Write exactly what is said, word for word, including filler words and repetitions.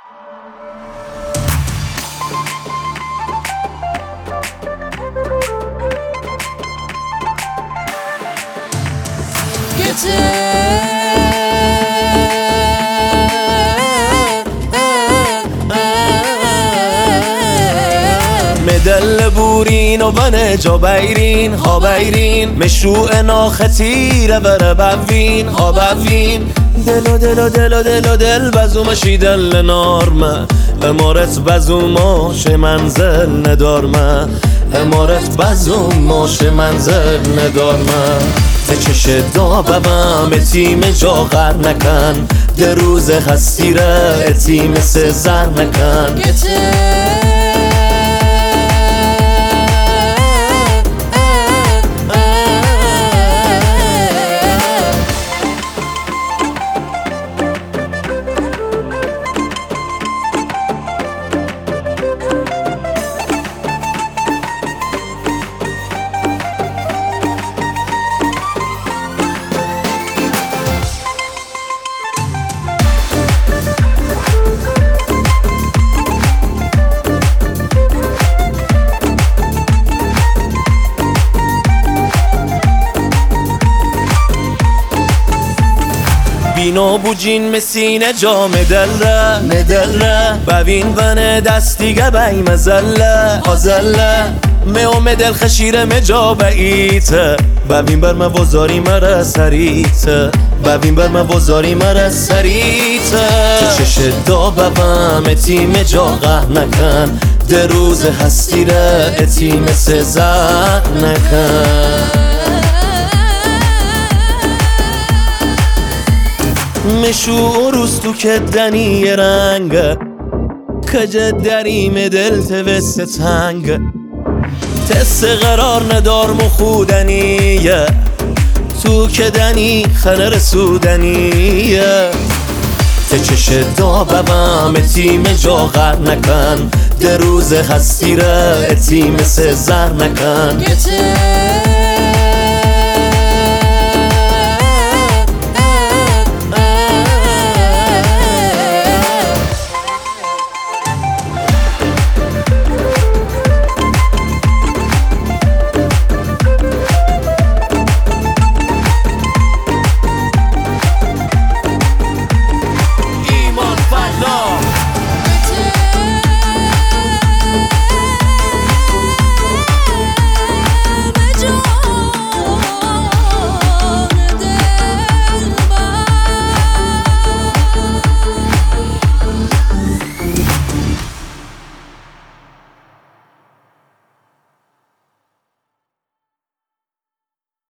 مدل بورین و بنه جا بیرین ها بیرین مشروع ناختیره بره بوین ها بوین دلو دلو دلو دلو دل بزو مشی دل نارمه امارت بزو ماش منزل ندارمه امارت بزو ماش منزل ندارمه ته چش دا ببم اتیم جا غر نکن ده روز هستی ره اتیم سه زر نکن بینا بوجین مسینه جا مدله مدله ببین ونه دستیگه بی مزله آزله میو مدل خشیره مجا بیته ببین بر موازاری مره سریته ببین بر موازاری مره سریته تو چش دا ببم اتیم جا غه نکن ده روز هستی ره اتیم سه زر نکن مشو روستو که دنی رنگ کج دریم دل توست تنگ تس قرار ندار مخودنیه تو که دنی خنه رسودنیه ته چش دا ببم اتیم جا غر نکن ده روز هستی ره اتیم سه زر نکن